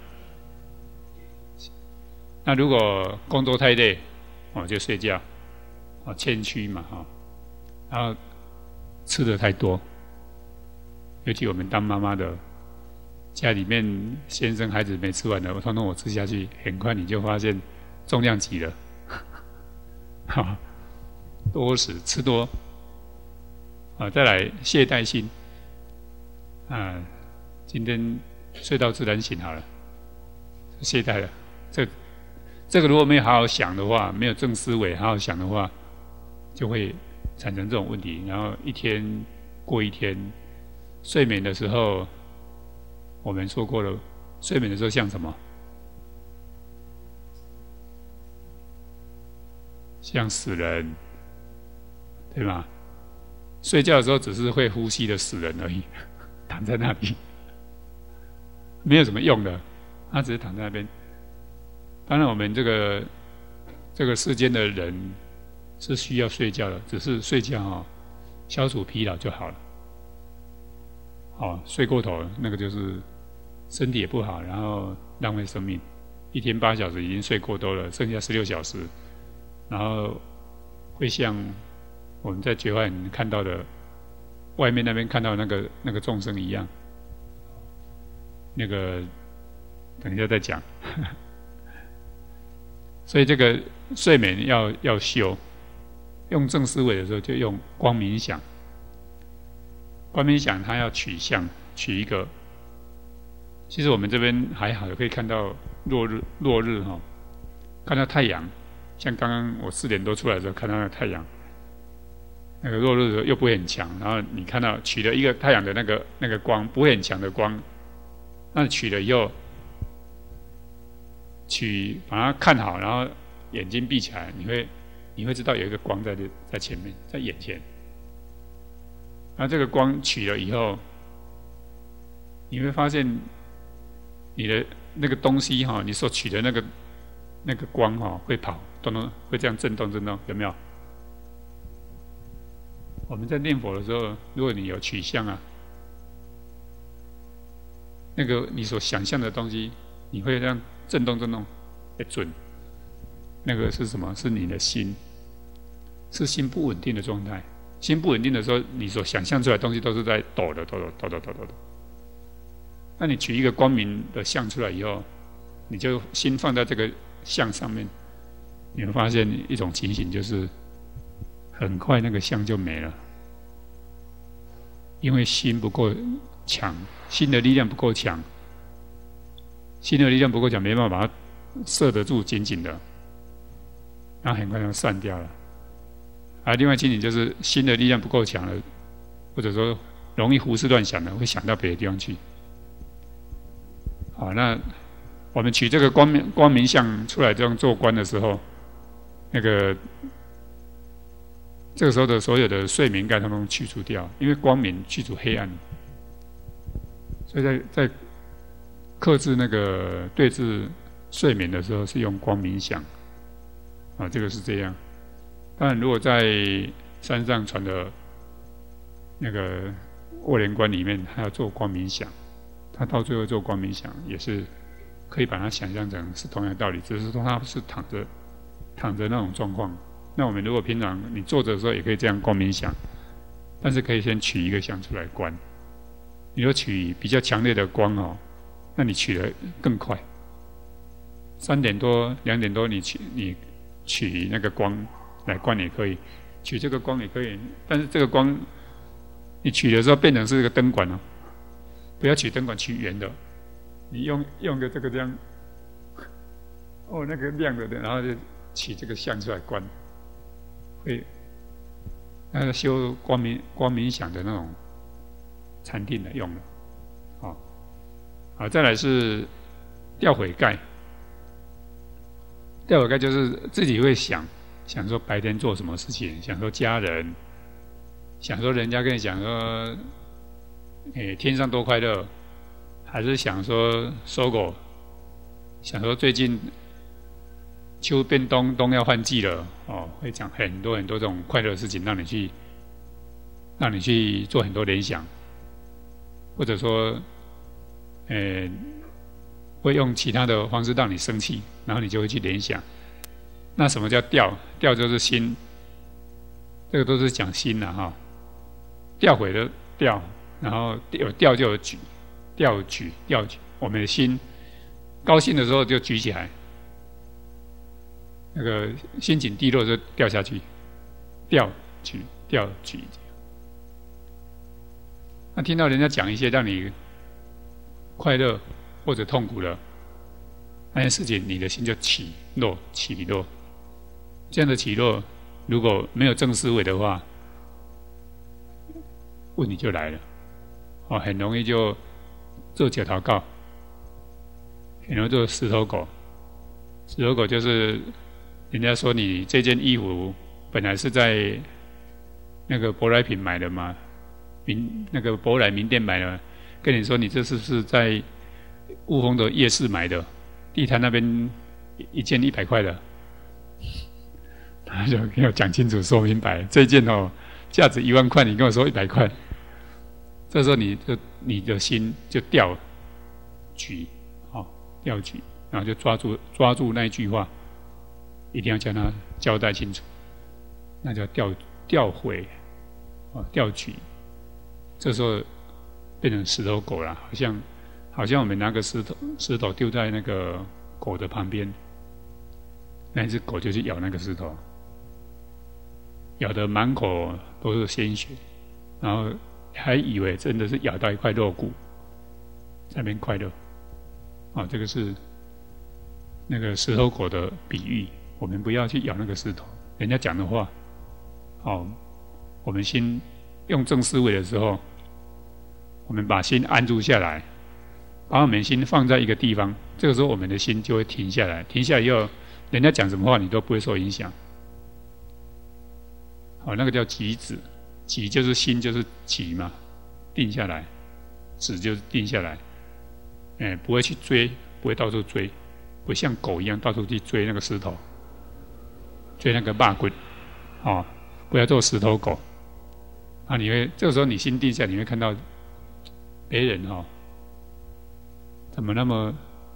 那如果工作太累，哦就睡觉，哦谦虚嘛哈、哦，然后吃的太多，尤其我们当妈妈的，家里面先生孩子没吃完的，我通通我吃下去，很快你就发现重量级了，哈，多食吃多，啊再来懈怠心，啊今天睡到自然醒好了，懈怠了，这。这个如果没有好好想的话，没有正思维，好好想的话，就会产生这种问题。然后一天过一天，睡眠的时候，我们说过了，睡眠的时候像什么？像死人，对吗？睡觉的时候只是会呼吸的死人而已，躺在那里，没有什么用的，他只是躺在那边。当然，我们这个这个世间的人是需要睡觉的，只是睡觉哦，消除疲劳就好了。哦，睡过头那个就是身体也不好，然后浪费生命。一天八小时已经睡过多了，剩下十六小时，然后会像我们在觉外人看到的外面那边看到的那个那个众生一样。那个等一下再讲。所以这个睡眠要要修，用正思维的时候就用光冥想。光冥想它要取向，取一个。其实我们这边还好，可以看到落日，落日哈、哦，看到太阳。像刚刚我四点多出来的时候，看到那个太阳，那个落日的时候又不会很强，然后你看到取了一个太阳的那个那个光，不会很强的光，那取了以后。去把它看好，然后眼睛闭起来，你会你会知道有一个光在这在前面，在眼前。那这个光取了以后，你会发现你的那个东西哈，你所取的那个那个光哈会跑，咚咚会这样震动震动，有没有？我们在念佛的时候，如果你有取向啊，那个你所想象的东西，你会这样。震动震动，会准。那个是什么？是你的心，是心不稳定的状态。心不稳定的时候，你所想象出来的东西都是在抖的，抖的，抖的，抖的。那你取一个光明的相出来以后，你就心放在这个相上面，你会发现一种情形，就是很快那个相就没了，因为心不够强，心的力量不够强。心的力量不够强，没办法把它摄得住紧紧的，然后很快就散掉了。而另外情形就是心的力量不够强了，或者说容易胡思乱想的，会想到别的地方去。好，那我们取这个光明光明相出来这样做观的时候，那个这个时候的所有的睡眠感通通去除掉，因为光明去除黑暗，所以在在。克制那个对治睡眠的时候是用光冥想，啊，这个是这样。当然，如果在山上传的那个卧莲观里面，还要做光冥想，他到最后做光冥想也是可以把它想象成是同样的道理，只是说他是躺着躺着那种状况。那我们如果平常你坐着的时候也可以这样光冥想，但是可以先取一个相出来观。你说取比较强烈的光哦。那你取得更快，三点多、两点多，你取你取那个光来观也可以，取这个光也可以，但是这个光你取的时候变成是一个灯管哦，不要取灯管，取圆的，你用用个这个这样，哦，那个亮的，然后就取这个相出来观，会那个修光明光冥想的那种禅定的用的，好、哦。好，再来是吊悔盖。吊悔盖就是自己会想，想说白天做什么事情，想说家人，想说人家跟你讲说，诶，天上多快乐，还是想说收狗，想说最近秋变冬，冬要换季了，哦，会讲很多很多这种快乐的事情，让你去让你去做很多联想，或者说，呃，会用其他的方式让你生气，然后你就会去联想。那什么叫调？调就是心，这个都是讲心了哈。调回的调，然后有调就有举，调举调举。我们的心高兴的时候就举起来，那个心情低落就掉下去，调举调举。那听到人家讲一些让你快乐或者痛苦的那件事情，你的心就起落起落。这样的起落，如果没有正思维的话，问题就来了，哦，很容易就做脚头告，很容易做石头狗。石头狗就是人家说你这件衣服本来是在那个舶来品买的嘛，名那个舶来名店买的，跟你说你这是不是在雾峰的夜市买的？地摊那边一件一百块的。他就要讲清楚、说明白，这件哦，价值一万块，你跟我说一百块，这时候你就你的心就调举，哦，调举，然后就抓住抓住那一句话，一定要将它交代清楚，那叫调调回，哦，调举，这时候变成石头狗了，好像好像我们拿个石头石头丢在那个狗的旁边，那一只狗就去咬那个石头。咬得满口都是鲜血，然后还以为真的是咬到一块肉骨，在那边快乐。啊，这个是那个石头狗的比喻，我们不要去咬那个石头。人家讲的话，哦，我们心用正思维的时候，我们把心安住下来，把我们心放在一个地方，这个时候我们的心就会停下来。停下来以后，人家讲什么话你都不会受影响。哦，那个叫极止，极就是心就是极嘛，定下来；止就是定下来，哎，不会去追，不会到处追，不像狗一样到处去追那个石头，追那个霸棍，哦，不要做石头狗。啊，你会这个时候你心定下，你会看到别人哦，怎么那么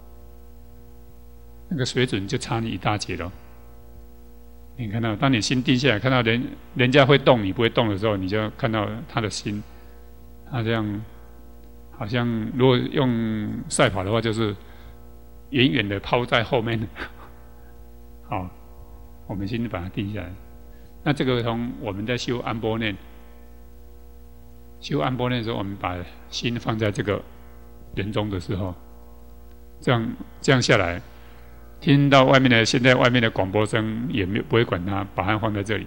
那个水准就差你一大截了。你看到，当你心定下来，看到人人家会动，你不会动的时候，你就看到他的心，他这样好像如果用赛跑的话，就是远远的抛在后面。好，我们先把它定下来。那这个从我们在修安波念，修安波念的时候，我们把心放在这个人中的时候，这样这样下来。听到外面的现在外面的广播声也没有不会管它，把它放在这里。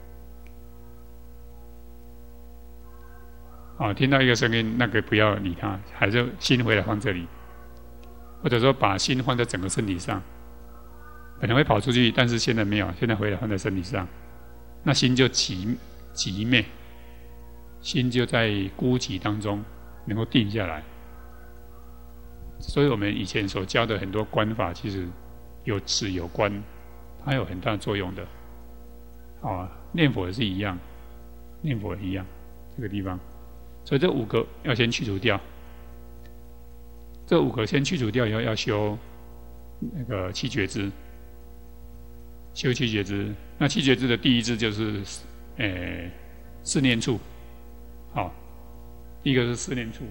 啊，听到一个声音，那个不要理它，还是心回来放这里，或者说把心放在整个身体上。本来会跑出去，但是现在没有，现在回来放在身体上，那心就寂寂灭，心就在孤寂当中能够定下来。所以我们以前所教的很多观法，其实有止有观，它有很大的作用的。啊，念佛也是一样，念佛也一样，这个地方。所以这五个要先去除掉，这五个先去除掉以后，要修那个七觉支，修七觉支。那七觉支的第一支就是，诶，四念处。好，第一个是四念处。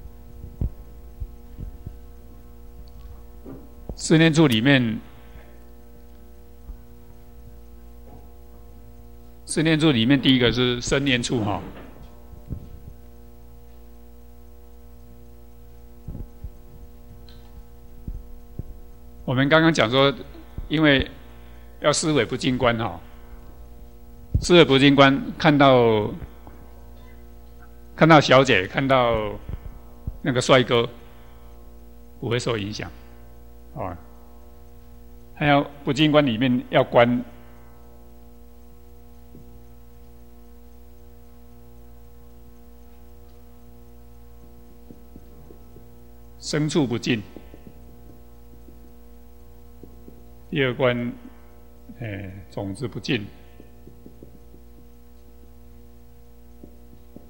四念处里面，四念处里面第一个是身念处哈。我们刚刚讲说，因为要思维不净观哈，思维不净观，看到看到小姐，看到那个帅哥，不会受影响。啊，还要不净观里面要观生处不净，第二观，诶，种子不净，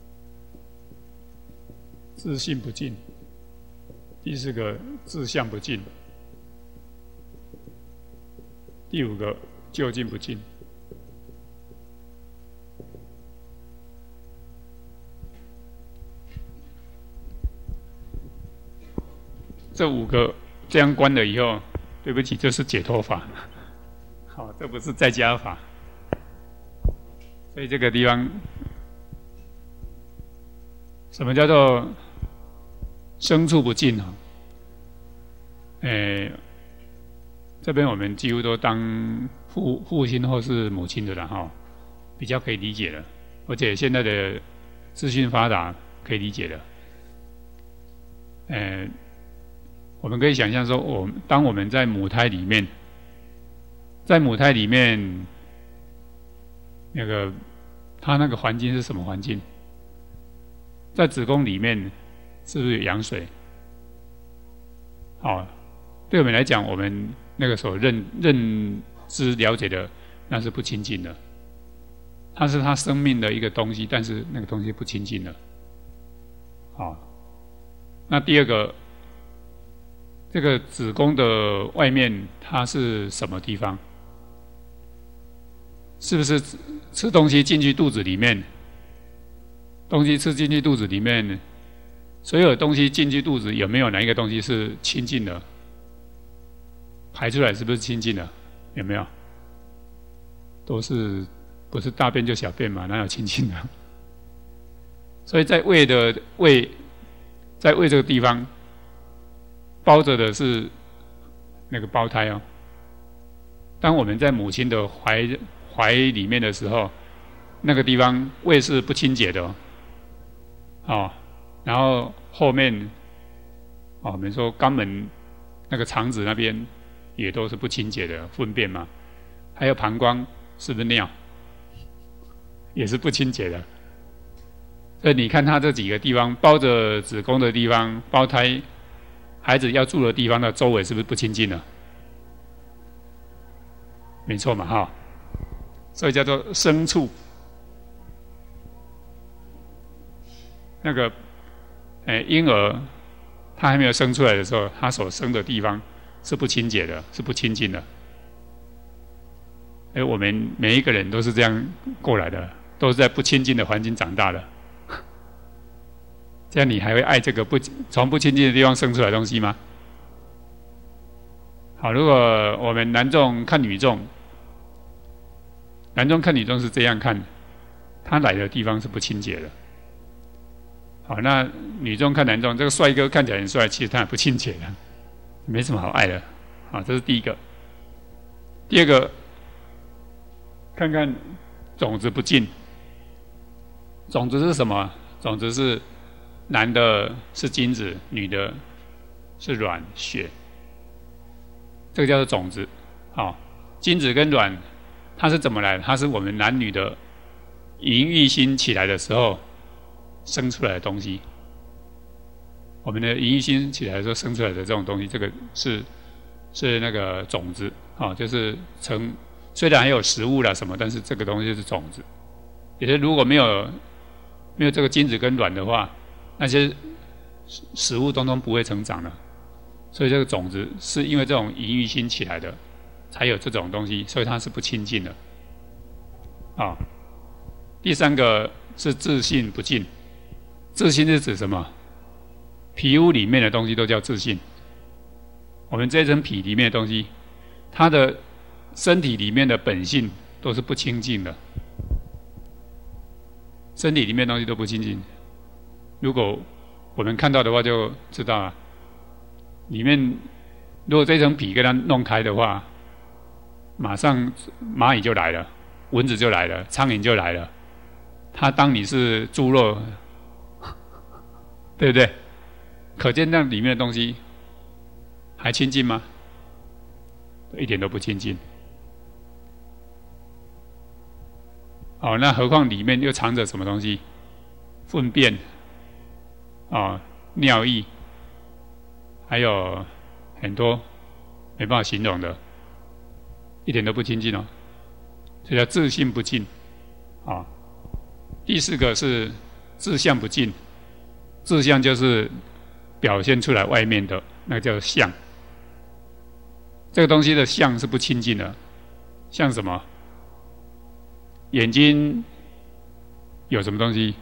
自性不净；第四个自相不净；第五个究竟不净。这五个这样观了以后，对不起，这是解脱法，好，这不是在家法。所以这个地方，什么叫做生处不净啊？诶，这边我们几乎都当父父亲或是母亲的了哈，比较可以理解了，而且现在的资讯发达，可以理解了。诶。我们可以想象说，我当我们在母胎里面，在母胎里面，那个它那个环境是什么环境？在子宫里面是不是有羊水？好，对我们来讲，我们那个所认认知了解的，那是不亲近的。它是它生命的一个东西，但是那个东西不亲近的。好，那第二个。这个子宫的外面它是什么地方？是不是吃东西进去肚子里面？东西吃进去肚子里面，所有东西进去肚子，有没有哪一个东西是清净的？排出来是不是清净的？有没有？都是不是大便就小便嘛？哪有清净的？所以在胃的胃，在胃这个地方。包着的是那个胞胎哦。当我们在母亲的怀怀里面的时候，那个地方胃是不清洁的哦。哦，然后后面哦，我们说肛门那个肠子那边也都是不清洁的粪便嘛，还有膀胱是不是尿，也是不清洁的。所以你看它这几个地方包着子宫的地方，胞胎。孩子要住的地方的周围是不是不清净了？没错嘛，哈，所以叫做生处。那个，哎，婴儿他还没有生出来的时候，他所生的地方是不清洁的，是不清净的。哎，我们每一个人都是这样过来的，都是在不清净的环境长大的。这样你还会爱这个不从不亲近的地方生出来的东西吗？好，如果我们男众看女众，男众看女众是这样看，他来的地方是不清洁的。好，那女众看男众，这个帅哥看起来很帅，其实他也不清洁的，没什么好爱的。好，这是第一个。第二个，看看种子不净。种子是什么？种子是男的是精子，女的是卵血，这个叫做种子。好，精子跟卵它是怎么来的？它是我们男女的淫欲心起来的时候生出来的东西。我们的淫欲心起来的时候生出来的这种东西，这个是是那个种子，啊，就是成虽然还有食物啦什么，但是这个东西是种子。也就是如果没有没有这个精子跟卵的话，那些食物通通不会成长的。所以这个种子是因为这种淫欲心起来的，才有这种东西，所以它是不清净的。啊，第三个是自性不净。自性是指什么？皮肤里面的东西都叫自性。我们这层皮里面的东西，它的身体里面的本性都是不清净的。身体里面的东西都不清净。如果我们看到的话，就知道了。里面如果这层皮给它弄开的话，马上蚂蚁就来了，蚊子就来了，苍蝇就来了。它当你是猪肉，对不对？可见那里面的东西还清净吗？一点都不清净。哦，那何况里面又藏着什么东西？粪便，哦，尿液，还有很多没办法形容的，一点都不清净哦。这叫自性不净。啊、哦，第四个是自相不净。 志向就是表现出来外面的，那个叫相。这个东西的相是不清净的，像什么？眼睛有什么东西？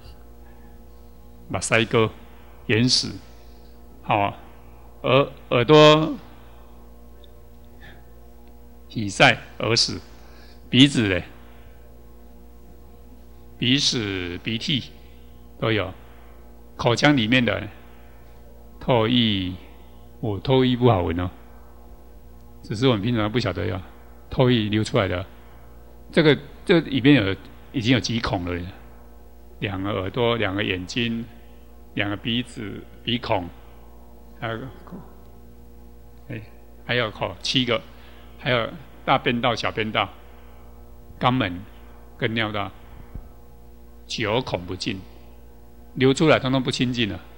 把腮哥、眼屎，好，耳耳朵、体塞、耳屎，鼻子嘞，鼻屎、鼻涕都有，口腔里面的唾液，我唾液不好闻哦，只是我们平常不晓得呀，唾液流出来的，这个这里面有已经有几孔了，两个耳朵，两个眼睛。两个鼻子、鼻孔，还有口，哎，还有口七个，还有大便道、小便道、肛门跟尿道，九孔不净，流出来通通不清净了。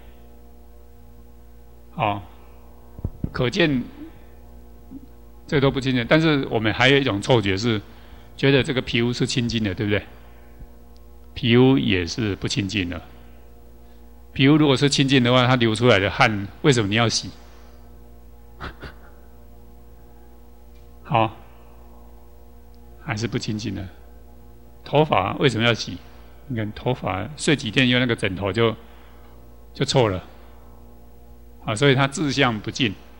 好、哦，可见这都不清净。但是我们还有一种错觉是，觉得这个皮肤是清净的，对不对？皮肤也是不清净的。皮肤如果是清净的话，它流出来的汗，为什么你要洗？好，还是不清净的。头发为什么要洗？你看头发睡几天，用那个枕头就就臭了。啊，所以它志向不净。